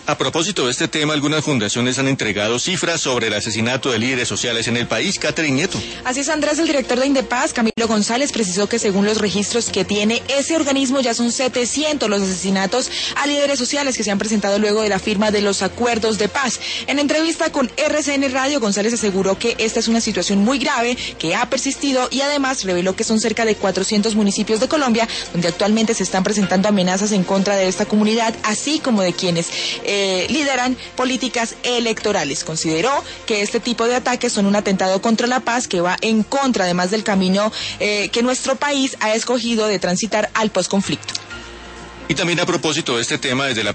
A propósito de este tema, algunas fundaciones han entregado cifras sobre el asesinato de líderes sociales en el país. Catherine Nieto. Así es, Andrés. El director de Indepaz, Camilo González, precisó que según los registros que tiene ese organismo ya son 700 los asesinatos a líderes sociales que se han presentado luego de la firma de los acuerdos de paz. En entrevista con RCN Radio, González aseguró que esta es una situación muy grave que ha persistido y además reveló que son cerca de 400 municipios de Colombia donde actualmente se están presentando amenazas en contra de esta comunidad, así como de quienes lideran políticas electorales. Consideró que este tipo de ataques son un atentado contra la paz que va en contra además del camino que nuestro país ha escogido de transitar al posconflicto. Y también a propósito de este tema, desde la